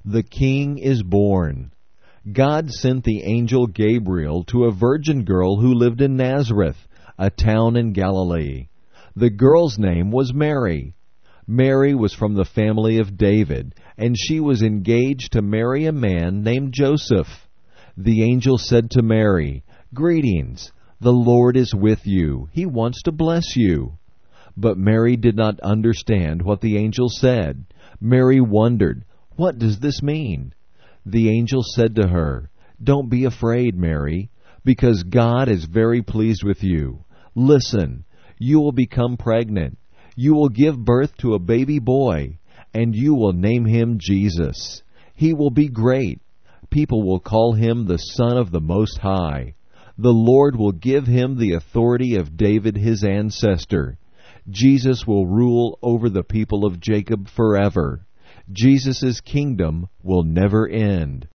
The King is born. God sent the angel Gabriel to a virgin girl who lived in Nazareth, a town in Galilee. The girl's name was Mary. Mary was from the family of David, and she was engaged to marry a man named Joseph. The angel said to Mary, "Greetings, the Lord is with you. He wants to bless you." But Mary did not understand what the angel said. Mary wondered, "What does this mean?" The angel said to her, "Don't be afraid, Mary, because God is very pleased with you. Listen, you will become pregnant. You will give birth to a baby boy, and you will name him Jesus. He will be great. People will call him the Son of the Most High. The Lord will give him the authority of David his ancestor. Jesus will rule over the people of Jacob forever. Jesus' kingdom will never end."